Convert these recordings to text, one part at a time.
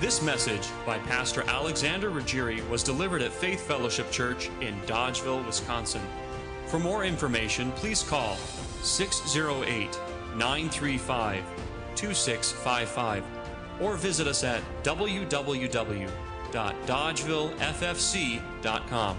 This message by Pastor Alexander Ruggieri was delivered at Faith Fellowship Church in Dodgeville, Wisconsin. For more information, please call 608-935-2655 or visit us at www.dodgevilleffc.com.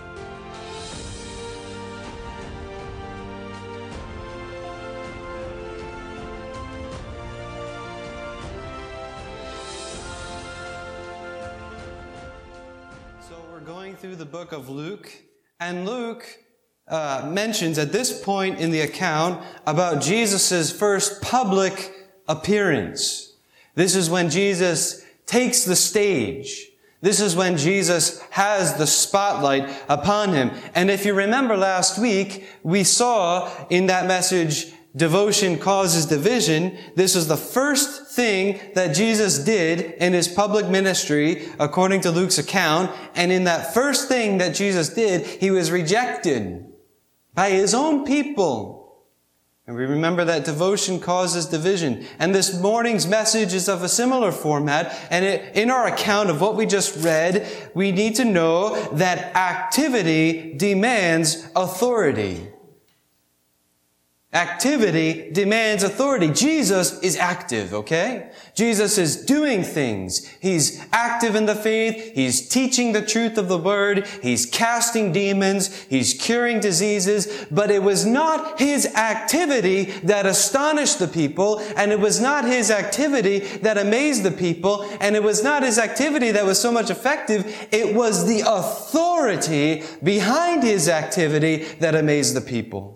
Going through the book of Luke, and Luke mentions at this point in the account about Jesus' first public appearance. This is when Jesus takes the stage. This is when Jesus has the spotlight upon him. And if you remember last week, we saw in that message, Devotion Causes Division. This is the first thing that Jesus did in his public ministry, according to Luke's account. And in that first thing that Jesus did, he was rejected by his own people. And we remember that devotion causes division. And this morning's message is of a similar format. And in our account of what we just read, we need to know that activity demands authority. Activity demands authority. Jesus is active, okay? Jesus is doing things. He's active in the faith. He's teaching the truth of the word. He's casting demons. He's curing diseases. But it was not his activity that astonished the people, and it was not his activity that amazed the people, and it was not his activity that was so much effective. It was the authority behind his activity that amazed the people.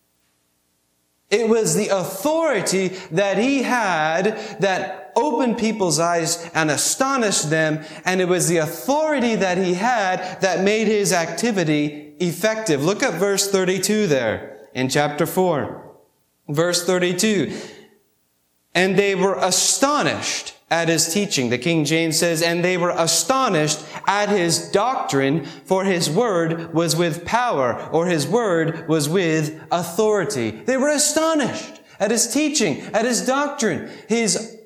It was the authority that he had that opened people's eyes and astonished them. And it was the authority that he had that made his activity effective. Look at verse 32 there in chapter 4. Verse 32. And they were astonished at his teaching. The King James says, and they were astonished at his doctrine, for his word was with power, or his word was with authority. They were astonished at his teaching, at his doctrine. His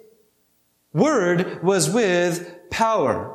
word was with power.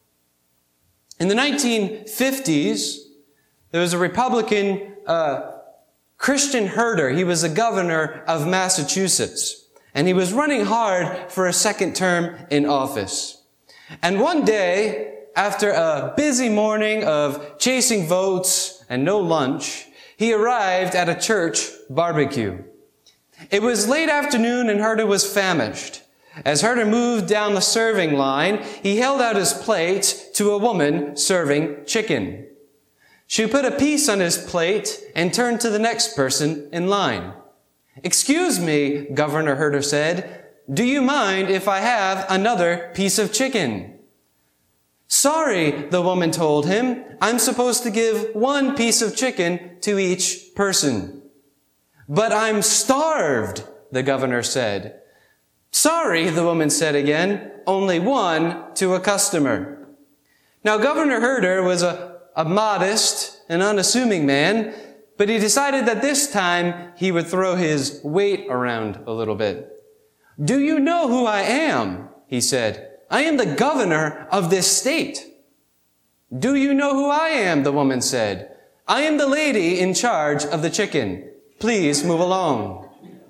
In the 1950s, there was a Republican Christian Herter. He was the governor of Massachusetts. And he was running hard for a second term in office. And one day, after a busy morning of chasing votes and no lunch, he arrived at a church barbecue. It was late afternoon and Herter was famished. As Herter moved down the serving line, he held out his plate to a woman serving chicken. She put a piece on his plate and turned to the next person in line. "Excuse me," Governor Herter said, "do you mind if I have another piece of chicken?" "Sorry," the woman told him, "I'm supposed to give one piece of chicken to each person." "But I'm starved," the governor said. "Sorry," the woman said again, "only one to a customer." Now, Governor Herter was a modest and unassuming man, but he decided that this time he would throw his weight around a little bit. "Do you know who I am?" he said. "I am the governor of this state." "Do you know who I am?" the woman said. "I am the lady in charge of the chicken. Please move along."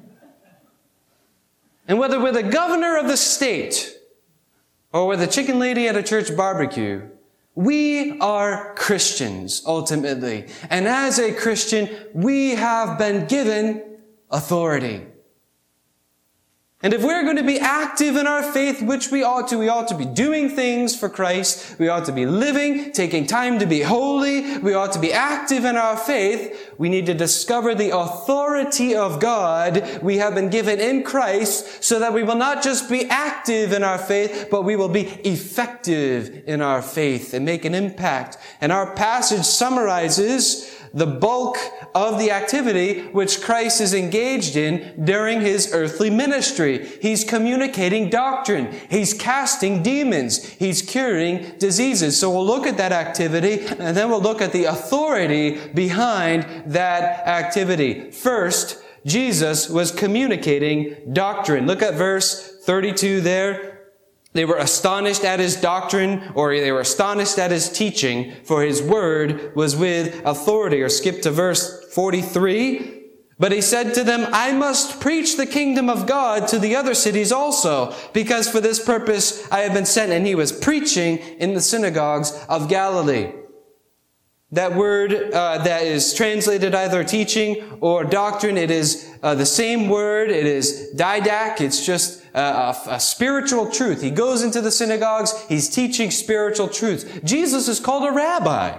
And whether we're the governor of the state or we're the chicken lady at a church barbecue, we are Christians, ultimately. And as a Christian, we have been given authority. And if we're going to be active in our faith, which we ought to be doing things for Christ. We ought to be living, taking time to be holy. We ought to be active in our faith. We need to discover the authority of God we have been given in Christ so that we will not just be active in our faith, but we will be effective in our faith and make an impact. And our passage summarizes the bulk of the activity which Christ is engaged in during his earthly ministry. He's communicating doctrine. He's casting demons. He's curing diseases. So we'll look at that activity, and then we'll look at the authority behind that activity. First, Jesus was communicating doctrine. Look at verse 32 there. They were astonished at his doctrine, or they were astonished at his teaching, for his word was with authority. Or skip to verse 43. But he said to them, I must preach the kingdom of God to the other cities also, because for this purpose I have been sent. And he was preaching in the synagogues of Galilee. That word that is translated either teaching or doctrine, it is the same word. It is didac. It's just a spiritual truth. He goes into the synagogues. He's teaching spiritual truths. Jesus is called a rabbi.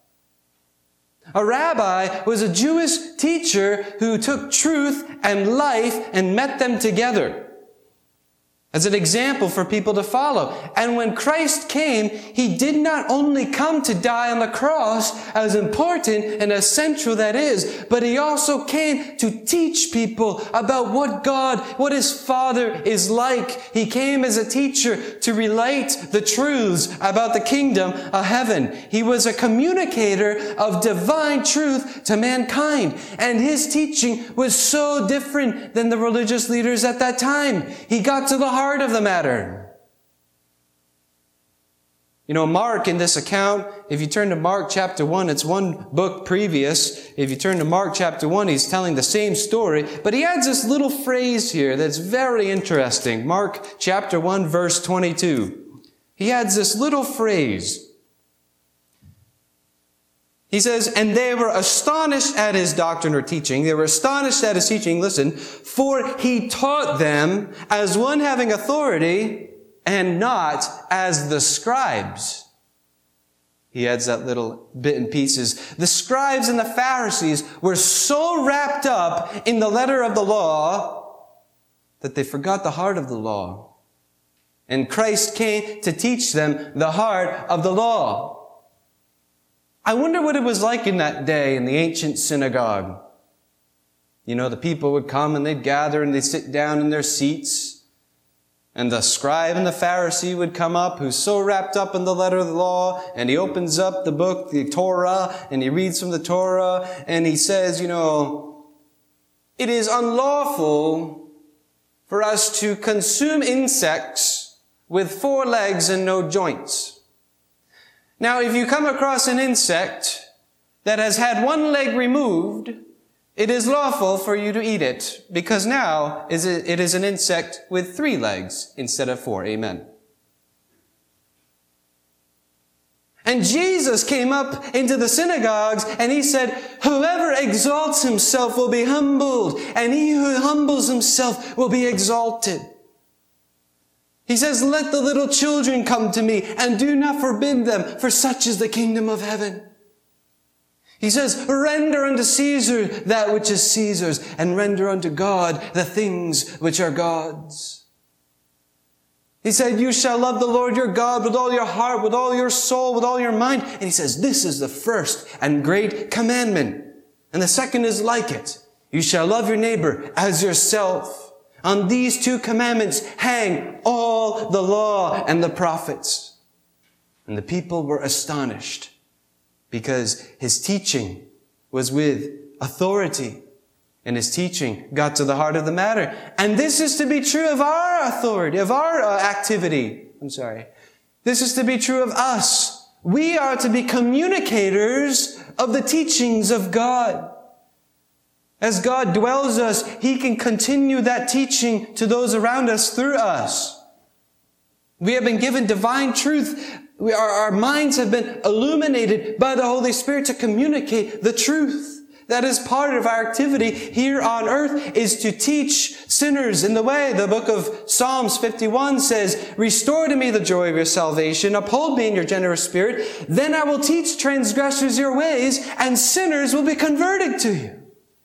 A rabbi was a Jewish teacher who took truth and life and met them together as an example for people to follow. And when Christ came, he did not only come to die on the cross, as important and as central that is, but he also came to teach people about what his Father is like. He came as a teacher to relate the truths about the kingdom of heaven. He was a communicator of divine truth to mankind. And his teaching was so different than the religious leaders at that time. He got to the heart of the matter. You know, Mark in this account, if you turn to Mark chapter 1, it's one book previous. If you turn to Mark chapter 1, he's telling the same story, but he adds this little phrase here that's very interesting. Mark chapter 1, verse 22. He adds this little phrase. He says, and they were astonished at his doctrine or teaching. They were astonished at his teaching, listen, for he taught them as one having authority and not as the scribes. He adds that little bit in pieces. The scribes and the Pharisees were so wrapped up in the letter of the law that they forgot the heart of the law. And Christ came to teach them the heart of the law. I wonder what it was like in that day in the ancient synagogue. You know, the people would come and they'd gather and they'd sit down in their seats. And the scribe and the Pharisee would come up, who's so wrapped up in the letter of the law, and he opens up the book, the Torah, and he reads from the Torah, and he says, you know, it is unlawful for us to consume insects with 4 legs and no joints. Now, if you come across an insect that has had 1 leg removed, it is lawful for you to eat it, because now it is an insect with 3 legs instead of 4. Amen. And Jesus came up into the synagogues and he said, whoever exalts himself will be humbled, and he who humbles himself will be exalted. He says, let the little children come to me, and do not forbid them, for such is the kingdom of heaven. He says, render unto Caesar that which is Caesar's, and render unto God the things which are God's. He said, you shall love the Lord your God with all your heart, with all your soul, with all your mind. And he says, this is the first and great commandment. And the second is like it. You shall love your neighbor as yourself. On these 2 commandments hang all the law and the prophets. And the people were astonished because his teaching was with authority, and his teaching got to the heart of the matter. And this is to be true of our authority, of our activity. This is to be true of us. We are to be communicators of the teachings of God. As God dwells us, he can continue that teaching to those around us through us. We have been given divine truth. Our minds have been illuminated by the Holy Spirit to communicate the truth. That is part of our activity here on earth, is to teach sinners in the way. The book of Psalms 51 says, restore to me the joy of your salvation, uphold me in your generous spirit, then I will teach transgressors your ways, and sinners will be converted to you.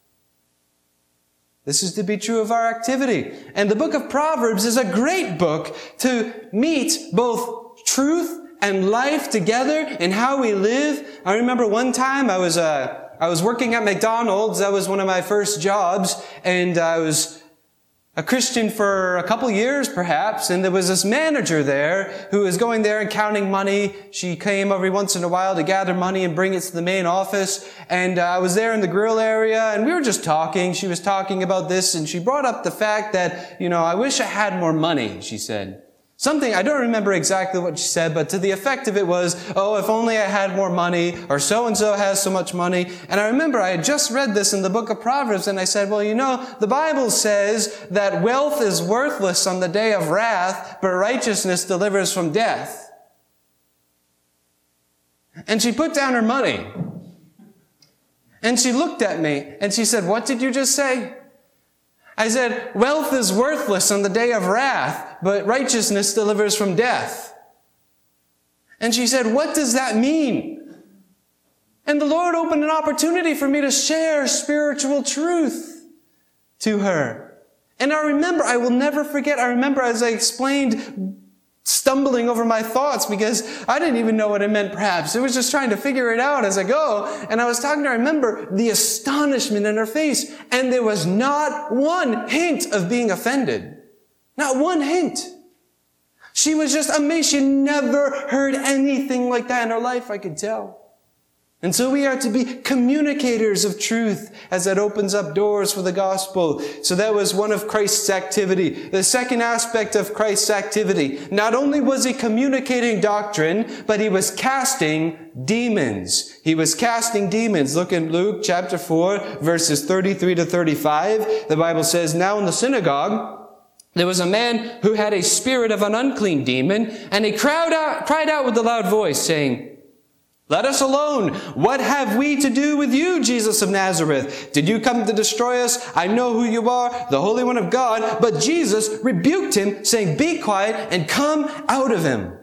This is to be true of our activity. And the book of Proverbs is a great book to meet both truth and life together in how we live. I remember one time I was working at McDonald's. That was one of my first jobs. And I was a Christian for a couple years, perhaps, and there was this manager there who was going there and counting money. She came every once in a while to gather money and bring it to the main office. And I was there in the grill area, and we were just talking. She was talking about this, and she brought up the fact that, I wish I had more money, she said. Something, I don't remember exactly what she said, but to the effect of it was, oh, if only I had more money, or so-and-so has so much money. And I remember I had just read this in the book of Proverbs, and I said, well, you know, the Bible says that wealth is worthless on the day of wrath, but righteousness delivers from death. And she put down her money. And she looked at me, and she said, what did you just say? I said, wealth is worthless on the day of wrath, but righteousness delivers from death. And she said, what does that mean? And the Lord opened an opportunity for me to share spiritual truth to her. And I will never forget, I remember as I explained, stumbling over my thoughts because I didn't even know what it meant perhaps. I was just trying to figure it out as I go. And I was talking to her, I remember the astonishment in her face. And there was not one hint of being offended. Not one hint. She was just amazed. She never heard anything like that in her life, I could tell. And so we are to be communicators of truth as that opens up doors for the gospel. So that was one of Christ's activity. The second aspect of Christ's activity, not only was he communicating doctrine, but he was casting demons. He was casting demons. Look in Luke chapter 4, verses 33 to 35. The Bible says, now in the synagogue, there was a man who had a spirit of an unclean demon, and he cried out with a loud voice, saying, let us alone. What have we to do with you, Jesus of Nazareth? Did you come to destroy us? I know who you are, the Holy One of God. But Jesus rebuked him, saying, be quiet and come out of him.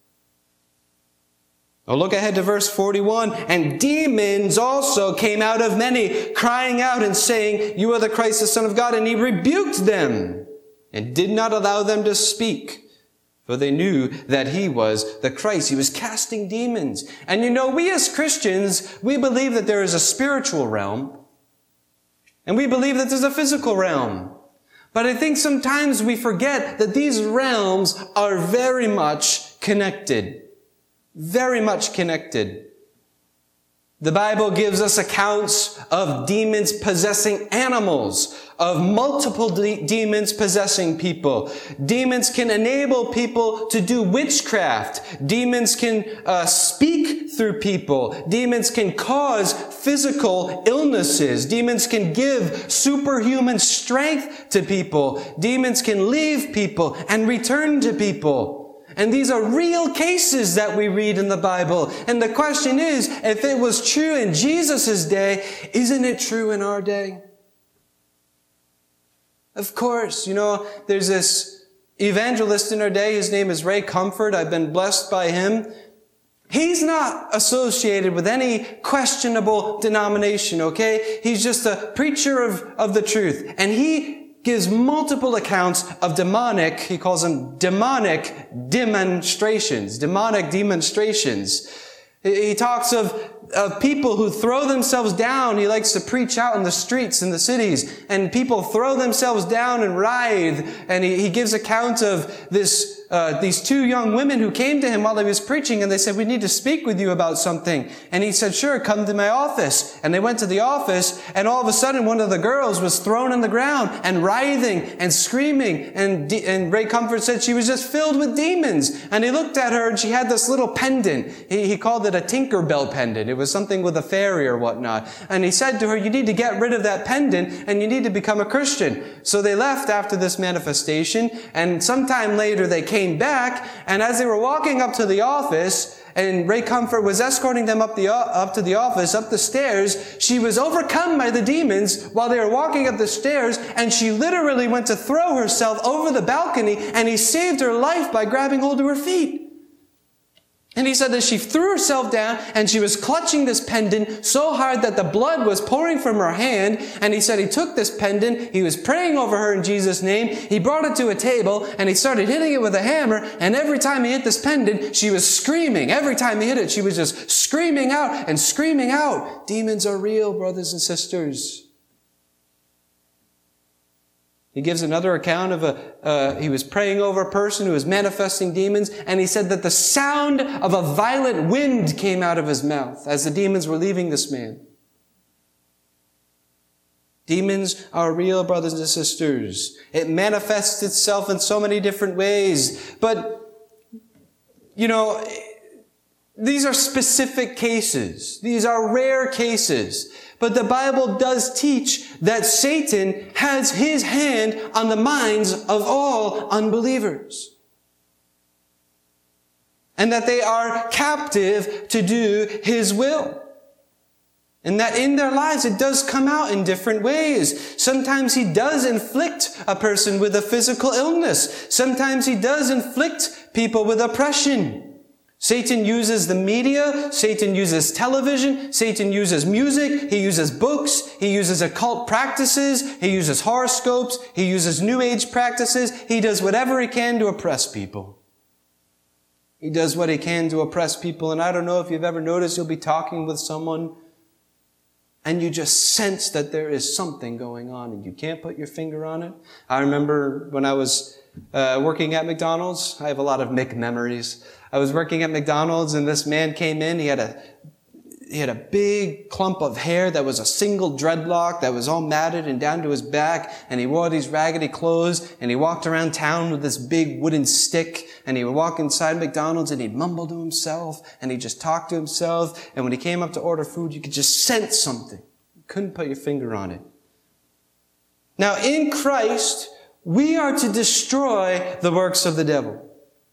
Now look ahead to verse 41. And demons also came out of many, crying out and saying, you are the Christ, the Son of God. And he rebuked them and did not allow them to speak. For they knew that he was the Christ. He was casting demons. And you know, we as Christians, we believe that there is a spiritual realm. And we believe that there's a physical realm. But I think sometimes we forget that these realms are very much connected. Very much connected. The Bible gives us accounts of demons possessing animals, of multiple demons possessing people. Demons can enable people to do witchcraft. Demons can speak through people. Demons can cause physical illnesses. Demons can give superhuman strength to people. Demons can leave people and return to people. And these are real cases that we read in the Bible. And the question is, if it was true in Jesus' day, isn't it true in our day? Of course, you know, there's this evangelist in our day. His name is Ray Comfort. I've been blessed by him. He's not associated with any questionable denomination, okay? He's just a preacher of the truth. And he gives multiple accounts of demonic, he calls them demonic demonstrations. Demonic demonstrations. He talks of people who throw themselves down. He likes to preach out in the streets in the cities, and people throw themselves down and writhe. And he gives account of these two young women who came to him while he was preaching, and they said, we need to speak with you about something. And he said, sure, come to my office. And they went to the office, and all of a sudden one of the girls was thrown on the ground and writhing and screaming. And Ray Comfort said she was just filled with demons. And he looked at her, and she had this little pendant. He called it a Tinkerbell pendant. It was something with a fairy or whatnot. And he said to her, you need to get rid of that pendant, and you need to become a Christian. So they left after this manifestation, and sometime later they came back, and as they were walking up to the office, and Ray Comfort was escorting them up to the office, up the stairs, she was overcome by the demons while they were walking up the stairs, and she literally went to throw herself over the balcony, and he saved her life by grabbing hold of her feet. And he said that she threw herself down and she was clutching this pendant so hard that the blood was pouring from her hand. And he said he took this pendant, he was praying over her in Jesus' name, he brought it to a table and he started hitting it with a hammer. And every time he hit this pendant, she was screaming. Every time he hit it, she was just screaming out and screaming out. Demons are real, brothers and sisters. He gives another account of he was praying over a person who was manifesting demons, and he said that the sound of a violent wind came out of his mouth as the demons were leaving this man. Demons are real, brothers and sisters. It manifests itself in so many different ways. But, these are specific cases. These are rare cases. But the Bible does teach that Satan has his hand on the minds of all unbelievers. And that they are captive to do his will. And that in their lives it does come out in different ways. Sometimes he does inflict a person with a physical illness. Sometimes he does inflict people with oppression. Satan uses the media, Satan uses television, Satan uses music, he uses books, he uses occult practices, he uses horoscopes, he uses New Age practices. He does whatever he can to oppress people. He does what he can to oppress people. And I don't know if you've ever noticed, you'll be talking with someone and you just sense that there is something going on and you can't put your finger on it. I remember when I was working at McDonald's. I have a lot of Mick memories. I was working at McDonald's and this man came in. He had a big clump of hair that was a single dreadlock that was all matted and down to his back. And he wore these raggedy clothes and he walked around town with this big wooden stick. And he would walk inside McDonald's and he'd mumble to himself and he'd just talk to himself. And when he came up to order food, you could just sense something. You couldn't put your finger on it. Now in Christ, we are to destroy the works of the devil.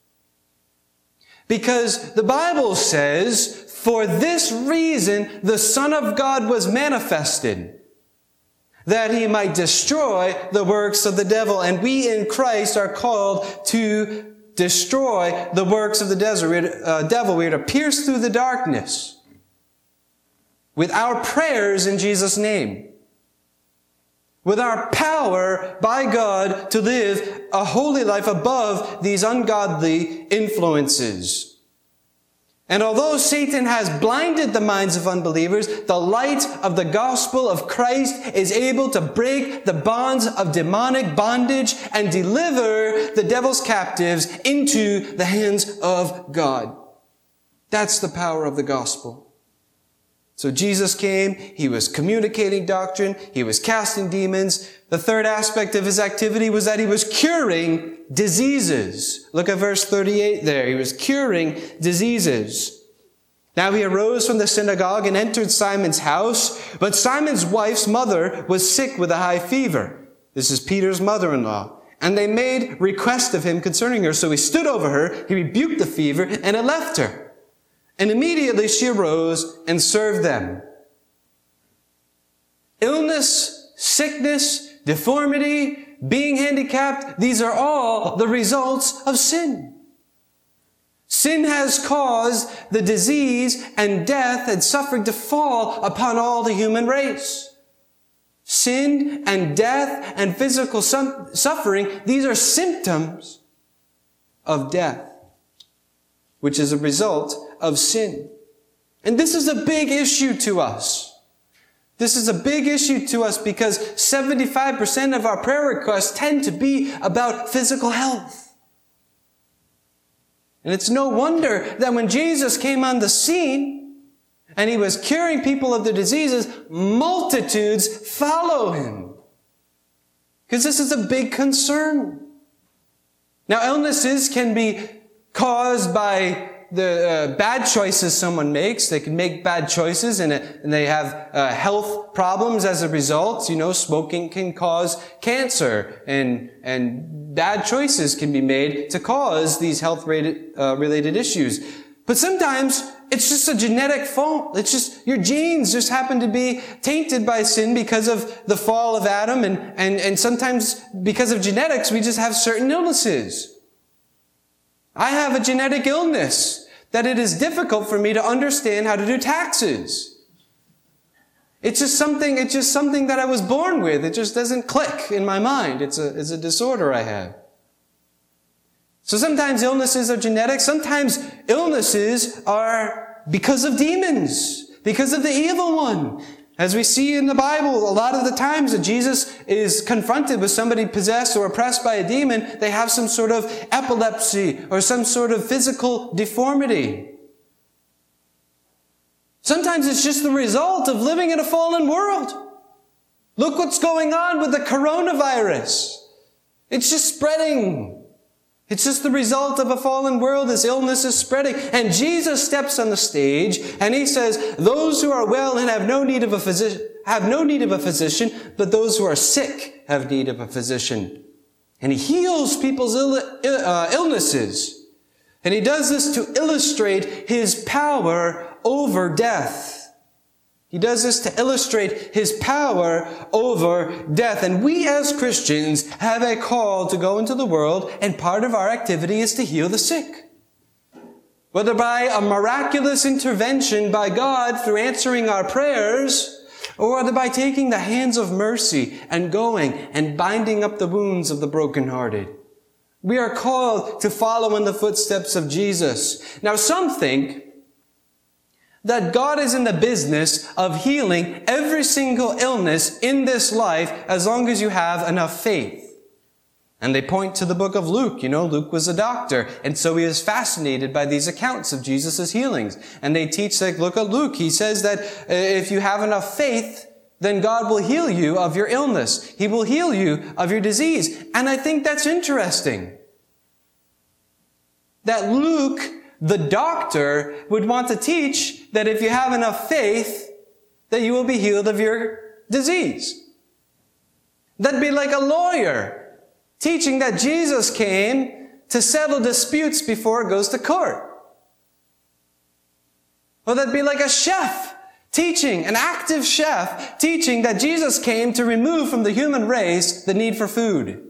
Because the Bible says, for this reason, the Son of God was manifested, that he might destroy the works of the devil. And we in Christ are called to destroy the works of the devil. We are to pierce through the darkness with our prayers in Jesus' name. With our power by God to live a holy life above these ungodly influences. And although Satan has blinded the minds of unbelievers, the light of the gospel of Christ is able to break the bonds of demonic bondage and deliver the devil's captives into the hands of God. That's the power of the gospel. So Jesus came, he was communicating doctrine, he was casting demons. The third aspect of his activity was that he was curing diseases. Look at verse 38 there. He was curing diseases. Now he arose from the synagogue and entered Simon's house, but Simon's wife's mother was sick with a high fever. This is Peter's mother-in-law. And they made request of him concerning her. So he stood over her, he rebuked the fever, and it left her. And immediately she arose and served them. Illness, sickness, deformity, being handicapped, these are all the results of sin. Sin has caused the disease and death and suffering to fall upon all the human race. Sin and death and physical suffering, these are symptoms of death, which is a result of sin. And this is a big issue to us. This is a big issue to us because 75% of our prayer requests tend to be about physical health. And it's no wonder that when Jesus came on the scene and he was curing people of their diseases, multitudes follow him. Because this is a big concern. Now, illnesses can be caused by the bad choices someone makes. They can make bad choices and they have health problems as a result. Smoking can cause cancer and bad choices can be made to cause these health-related issues. But sometimes it's just a genetic fault. It's just your genes just happen to be tainted by sin because of the fall of Adam and sometimes because of genetics we just have certain illnesses. I have a genetic illness that it is difficult for me to understand how to do taxes. It's just something that I was born with. It just doesn't click in my mind. It's a disorder I have. So sometimes illnesses are genetic. Sometimes illnesses are because of demons, because of the evil one. As we see in the Bible, a lot of the times that Jesus is confronted with somebody possessed or oppressed by a demon, they have some sort of epilepsy or some sort of physical deformity. Sometimes it's just the result of living in a fallen world. Look what's going on with the coronavirus. It's just spreading. It's just the result of a fallen world. This illness is spreading. And Jesus steps on the stage and he says, those who are well and have no need of a physician, but those who are sick have need of a physician. And he heals people's illnesses. And he does this to illustrate his power over death. He does this to illustrate his power over death. And we as Christians have a call to go into the world, and part of our activity is to heal the sick. Whether by a miraculous intervention by God through answering our prayers, or whether by taking the hands of mercy and going and binding up the wounds of the brokenhearted. We are called to follow in the footsteps of Jesus. Now some think that God is in the business of healing every single illness in this life as long as you have enough faith. And they point to the book of Luke. You know, Luke was a doctor, and so he is fascinated by these accounts of Jesus' healings. And they teach, like, look at Luke. He says that if you have enough faith, then God will heal you of your illness. He will heal you of your disease. And I think that's interesting. That Luke, the doctor, would want to teach that if you have enough faith, that you will be healed of your disease. That'd be like a lawyer teaching that Jesus came to settle disputes before it goes to court. Or that'd be like a chef teaching, an active chef teaching that Jesus came to remove from the human race the need for food.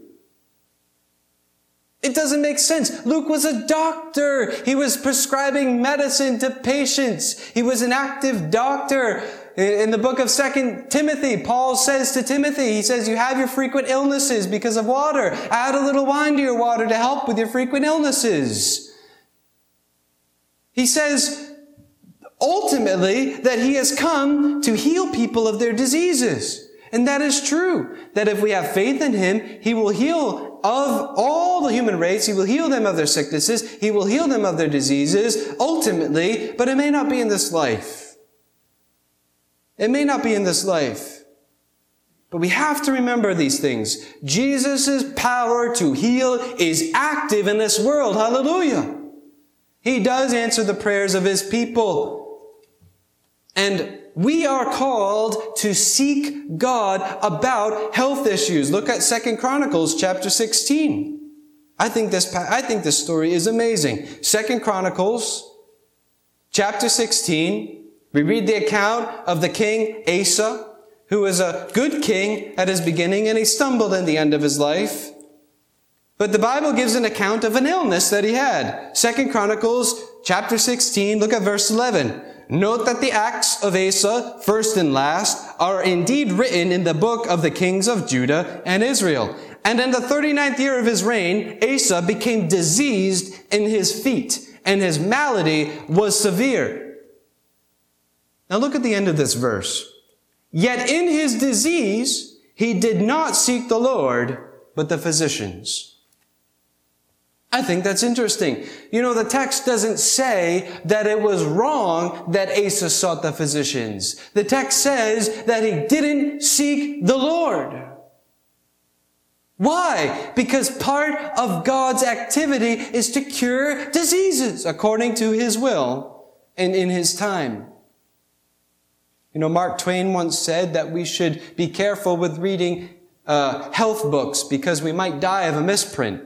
It doesn't make sense. Luke was a doctor. He was prescribing medicine to patients. He was an active doctor. In the book of 2 Timothy, Paul says to Timothy, he says, you have your frequent illnesses because of water. Add a little wine to your water to help with your frequent illnesses. He says, ultimately, that he has come to heal people of their diseases. And that is true. That if we have faith in him, he will heal of all the human race. He will heal them of their sicknesses. He will heal them of their diseases, ultimately, but it may not be in this life. It may not be in this life. But we have to remember these things. Jesus' power to heal is active in this world. Hallelujah. He does answer the prayers of his people. And we are called to seek God about health issues. Look at 2 Chronicles chapter 16. I think this story is amazing. 2 Chronicles chapter 16. We read the account of the king Asa, who was a good king at his beginning, and he stumbled in the end of his life. But the Bible gives an account of an illness that he had. 2 Chronicles chapter 16, look at verse 11. Note that the acts of Asa, first and last, are indeed written in the book of the kings of Judah and Israel. And in the 39th year of his reign, Asa became diseased in his feet, and his malady was severe. Now look at the end of this verse. Yet in his disease, he did not seek the Lord, but the physicians. I think that's interesting. You know, the text doesn't say that it was wrong that Asa sought the physicians. The text says that he didn't seek the Lord. Why? Because part of God's activity is to cure diseases according to his will and in his time. You know, Mark Twain once said that we should be careful with reading health books because we might die of a misprint.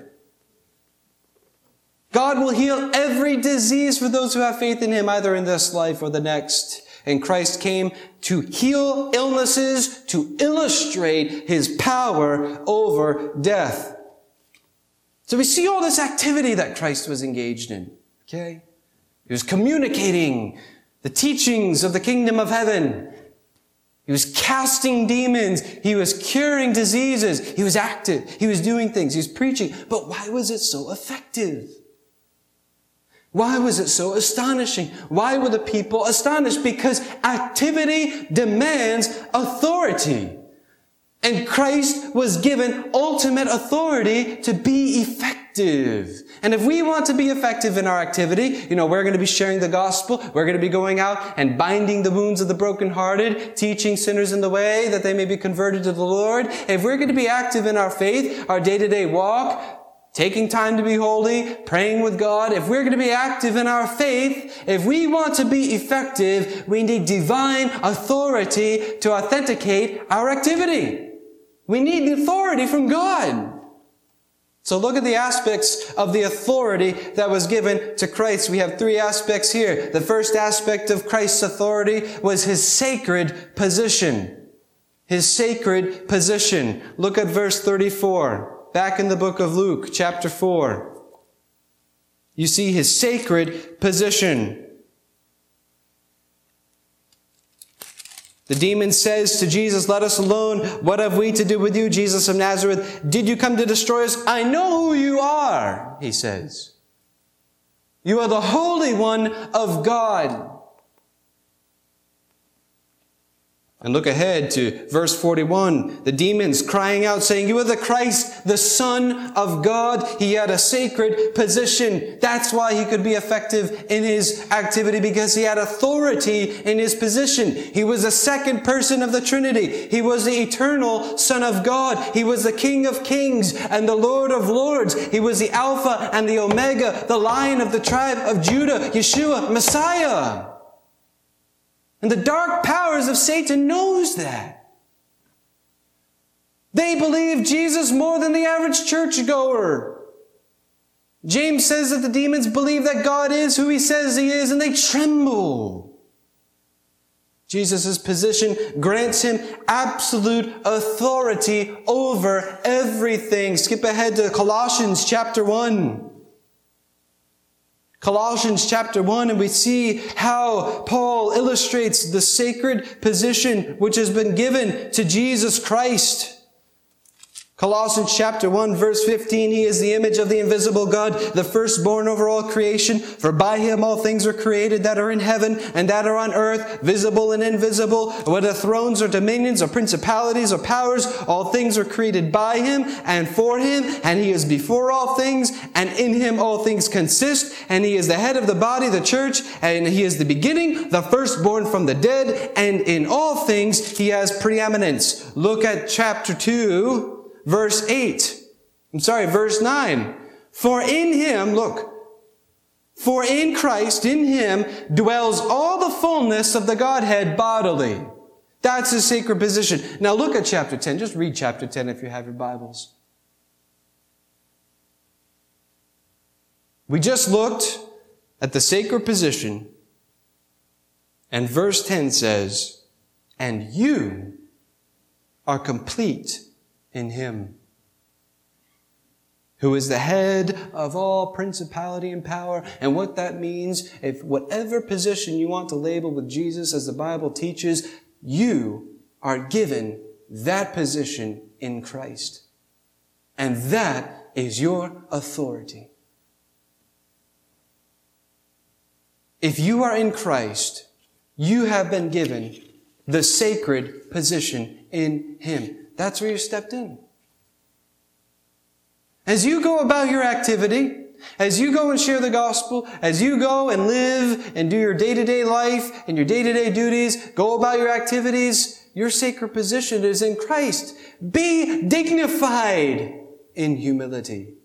God will heal every disease for those who have faith in him, either in this life or the next. And Christ came to heal illnesses, to illustrate his power over death. So we see all this activity that Christ was engaged in. Okay? He was communicating the teachings of the kingdom of heaven. He was casting demons. He was curing diseases. He was active. He was doing things. He was preaching. But why was it so effective? Why was it so astonishing? Why were the people astonished? Because activity demands authority. And Christ was given ultimate authority to be effective. active. And if we want to be effective in our activity, we're going to be sharing the gospel. We're going to be going out and binding the wounds of the brokenhearted, teaching sinners in the way that they may be converted to the Lord. If we're going to be active in our faith, our day-to-day walk, taking time to be holy, praying with God, if we're going to be active in our faith, if we want to be effective, we need divine authority to authenticate our activity. We need the authority from God. So look at the aspects of the authority that was given to Christ. We have 3 aspects here. The first aspect of Christ's authority was his sacred position. His sacred position. Look at verse 34. Back in the book of Luke, chapter 4. You see his sacred position. The demon says to Jesus, "Let us alone. What have we to do with you, Jesus of Nazareth? Did you come to destroy us? I know who you are," he says. "You are the Holy One of God." And look ahead to verse 41. The demons crying out, saying, "You are the Christ, the Son of God." He had a sacred position. That's why he could be effective in his activity, because he had authority in his position. He was the second person of the Trinity. He was the eternal Son of God. He was the King of Kings and the Lord of Lords. He was the Alpha and the Omega, the Lion of the tribe of Judah, Yeshua, Messiah. And the dark powers of Satan knows that. They believe Jesus more than the average churchgoer. James says that the demons believe that God is who he says he is, and they tremble. Jesus' position grants him absolute authority over everything. Skip ahead to Colossians chapter 1. Colossians chapter 1, and we see how Paul illustrates the sacred position which has been given to Jesus Christ. Colossians chapter 1 verse 15, "He is the image of the invisible God, the firstborn over all creation. For by him all things were created that are in heaven and that are on earth, visible and invisible, whether thrones or dominions or principalities or powers, all things were created by him and for him, and he is before all things, and in him all things consist, and he is the head of the body, the church, and he is the beginning, the firstborn from the dead, and in all things he has preeminence." Look at chapter 2. Verse 9. "For in him," look, "for in Christ, in him, dwells all the fullness of the Godhead bodily." That's his sacred position. Now look at chapter 10. Just read chapter 10 if you have your Bibles. We just looked at the sacred position, and verse 10 says, "And you are complete in him, who is the head of all principality and power." And what that means, if whatever position you want to label with Jesus, as the Bible teaches, you are given that position in Christ. And that is your authority. If you are in Christ, you have been given the sacred position in him. That's where you stepped in. As you go about your activity, as you go and share the gospel, as you go and live and do your day-to-day life and your day-to-day duties, go about your activities, your sacred position is in Christ. Be dignified in humility.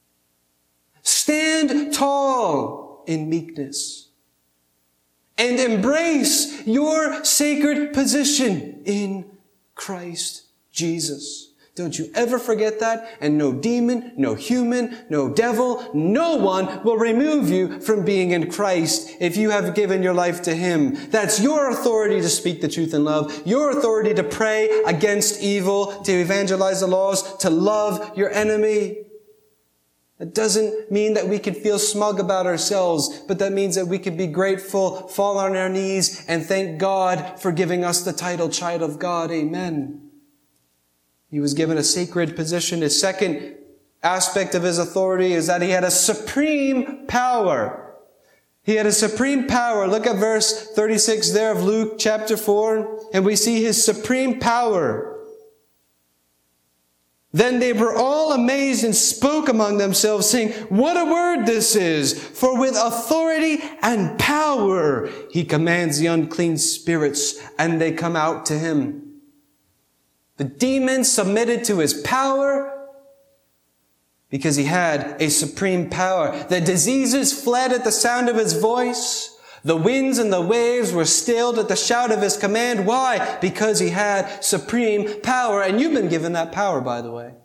Stand tall in meekness. And embrace your sacred position in Christ Jesus. Don't you ever forget that, and no demon, no human, no devil, no one will remove you from being in Christ if you have given your life to him. That's your authority to speak the truth in love, your authority to pray against evil, to evangelize the lost, to love your enemy. It doesn't mean that we can feel smug about ourselves, but that means that we can be grateful, fall on our knees, and thank God for giving us the title child of God. Amen. He was given a sacred position. His second aspect of his authority is that he had a supreme power. He had a supreme power. Look at verse 36 there of Luke chapter 4, and we see his supreme power. Then they were all amazed and spoke among themselves, saying, "What a word this is! For with authority and power he commands the unclean spirits, and they come out to him." The demons submitted to his power because he had a supreme power. The diseases fled at the sound of his voice. The winds and the waves were stilled at the shout of his command. Why? Because he had supreme power. And you've been given that power, by the way.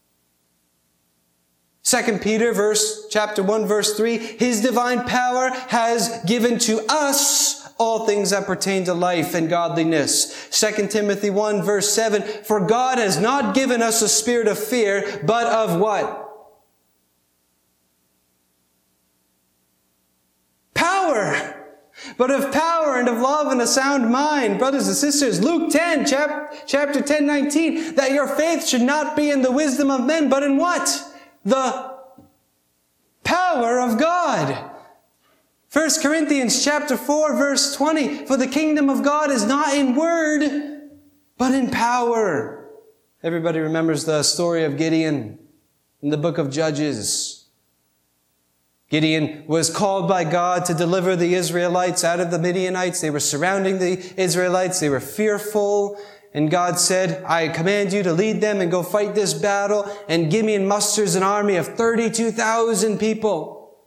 2 Peter chapter 1, verse 3, his divine power has given to us all things that pertain to life and godliness. 2 Timothy 1, verse 7, for God has not given us a spirit of fear, but of what? Power. But of power and of love and a sound mind. Brothers and sisters, Luke 10, chapter 10, 19, that your faith should not be in the wisdom of men, but in what? The power of God. 1 Corinthians chapter 4, verse 20, for the kingdom of God is not in word, but in power. Everybody remembers the story of Gideon in the book of Judges. Gideon was called by God to deliver the Israelites out of the Midianites. They were surrounding the Israelites. They were fearful. And God said, I command you to lead them and go fight this battle. And Gideon musters an army of 32,000 people.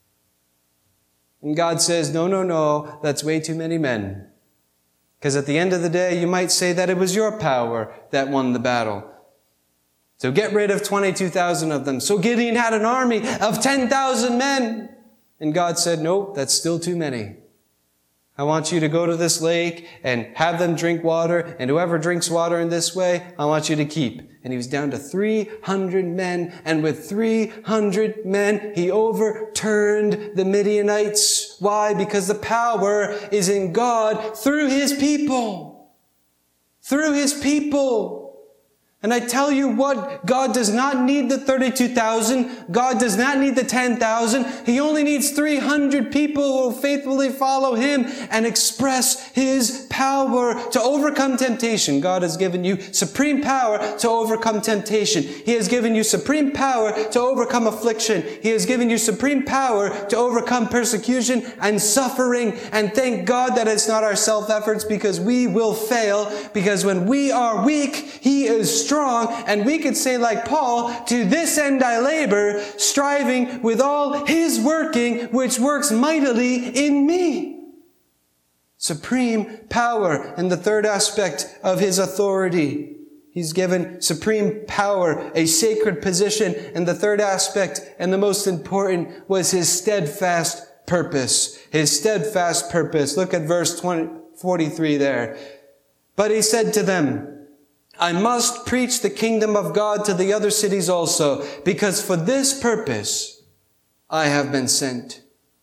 And God says, no, that's way too many men. Because at the end of the day, you might say that it was your power that won the battle. So get rid of 22,000 of them. So Gideon had an army of 10,000 men. And God said, nope, that's still too many. I want you to go to this lake and have them drink water. And whoever drinks water in this way, I want you to keep. And he was down to 300 men. And with 300 men, he overturned the Midianites. Why? Because the power is in God through his people. Through his people. And I tell you what, God does not need the 32,000. God does not need the 10,000. He only needs 300 people who will faithfully follow him and express his power to overcome temptation. God has given you supreme power to overcome temptation. He has given you supreme power to overcome affliction. He has given you supreme power to overcome persecution and suffering. And thank God that it's not our self-efforts, because we will fail. Because when we are weak, he is strong. And we could say like Paul, to this end I labor, striving with all his working, which works mightily in me. Supreme power. And the third aspect of his authority, he's given supreme power, a sacred position. And the third aspect, and the most important, was his steadfast purpose. His steadfast purpose. Look at verse 43 there. But he said to them, I must preach the kingdom of God to the other cities also, because for this purpose I have been sent.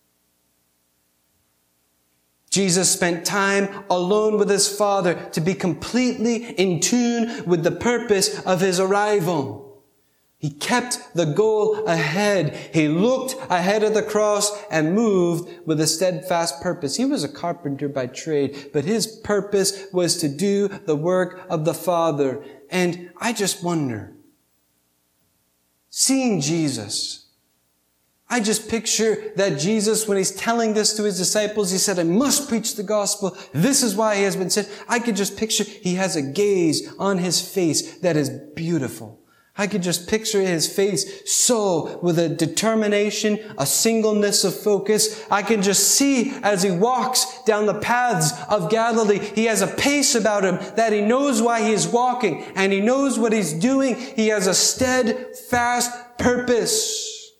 Jesus spent time alone with his Father to be completely in tune with the purpose of his arrival. He kept the goal ahead. He looked ahead of the cross and moved with a steadfast purpose. He was a carpenter by trade, but his purpose was to do the work of the Father. And I just wonder, seeing Jesus, I just picture that Jesus, when he's telling this to his disciples, he said, I must preach the gospel. This is why he has been sent. I could just picture he has a gaze on his face that is beautiful. I could just picture his face so with a determination, a singleness of focus. I can just see as he walks down the paths of Galilee, he has a pace about him that he knows why he is walking and he knows what he's doing. He has a steadfast purpose.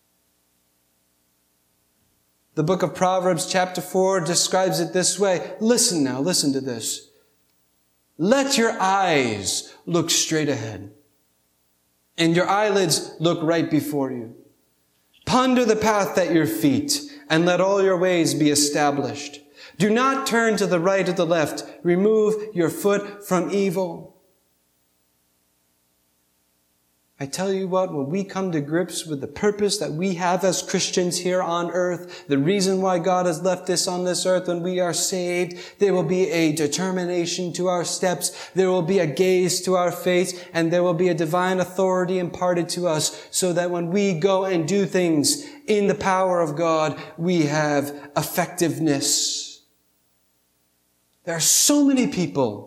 The book of Proverbs chapter 4 describes it this way. Listen to this. Let your eyes look straight ahead, and your eyelids look right before you. Ponder the path at your feet, and let all your ways be established. Do not turn to the right or the left. Remove your foot from evil. I tell you what, when we come to grips with the purpose that we have as Christians here on earth, the reason why God has left us on this earth when we are saved, there will be a determination to our steps, there will be a gaze to our face, and there will be a divine authority imparted to us so that when we go and do things in the power of God, we have effectiveness. There are so many people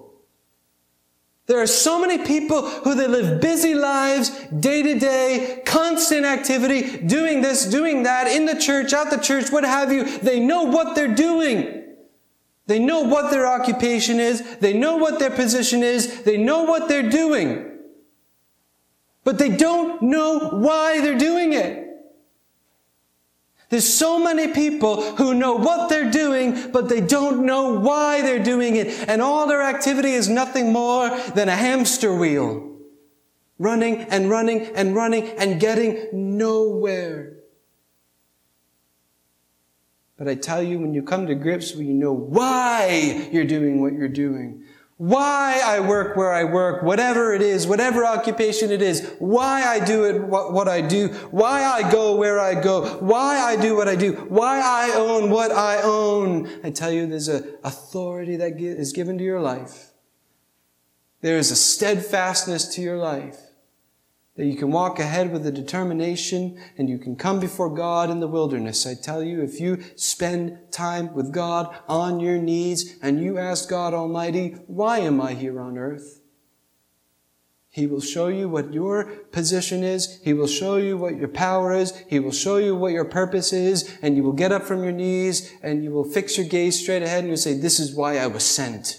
who they live busy lives, day to day, constant activity, doing this, doing that, in the church, out the church, what have you. They know what they're doing. They know what their occupation is. They know what their position is. They know what they're doing. But they don't know why they're doing it. There's so many people who know what they're doing, but they don't know why they're doing it. And all their activity is nothing more than a hamster wheel. Running and running and running and getting nowhere. But I tell you, when you come to grips where you know why you're doing what you're doing, why I work where I work, whatever it is, whatever occupation it is, why I do it, what I do, why I go where I go, why I do what I do, why I own what I own. I tell you, there's an authority that is given to your life. There is a steadfastness to your life that you can walk ahead with a determination and you can come before God in the wilderness. I tell you, if you spend time with God on your knees and you ask God Almighty, why am I here on earth? He will show you what your position is. He will show you what your power is. He will show you what your purpose is. And you will get up from your knees and you will fix your gaze straight ahead and you'll say, this is why I was sent.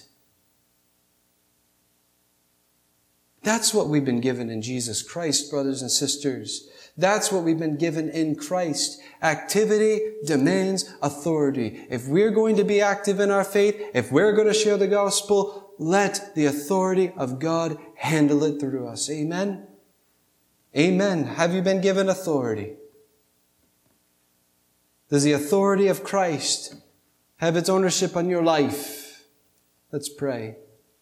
That's what we've been given in Jesus Christ, brothers and sisters. That's what we've been given in Christ. Activity demands authority. If we're going to be active in our faith, if we're going to share the gospel, let the authority of God handle it through us. Amen? Amen. Have you been given authority? Does the authority of Christ have its ownership on your life? Let's pray.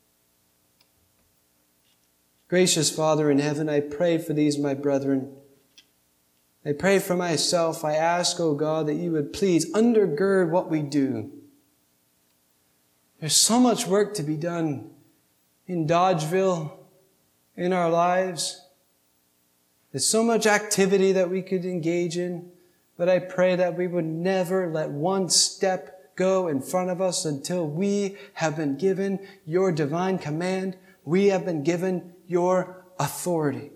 Gracious Father in heaven, I pray for these, my brethren. I pray for myself. I ask, O God, that you would please undergird what we do. There's so much work to be done in Dodgeville, in our lives. There's so much activity that we could engage in, but I pray that we would never let one step go in front of us until we have been given your divine command. We have been given your authority.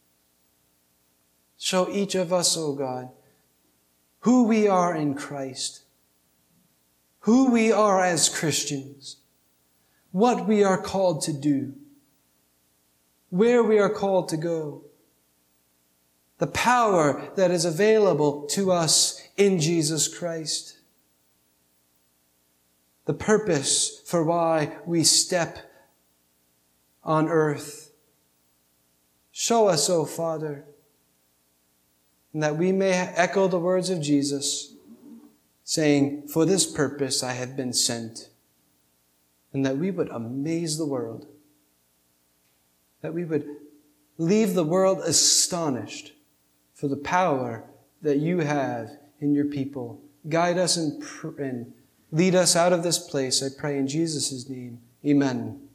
Show each of us, O God, who we are in Christ, who we are as Christians, what we are called to do, where we are called to go, the power that is available to us in Jesus Christ, the purpose for why we step on earth. Show us, O Father, and that we may echo the words of Jesus, saying, for this purpose I have been sent, and that we would amaze the world, that we would leave the world astonished for the power that you have in your people. Guide us and lead us out of this place, I pray in Jesus' name. Amen.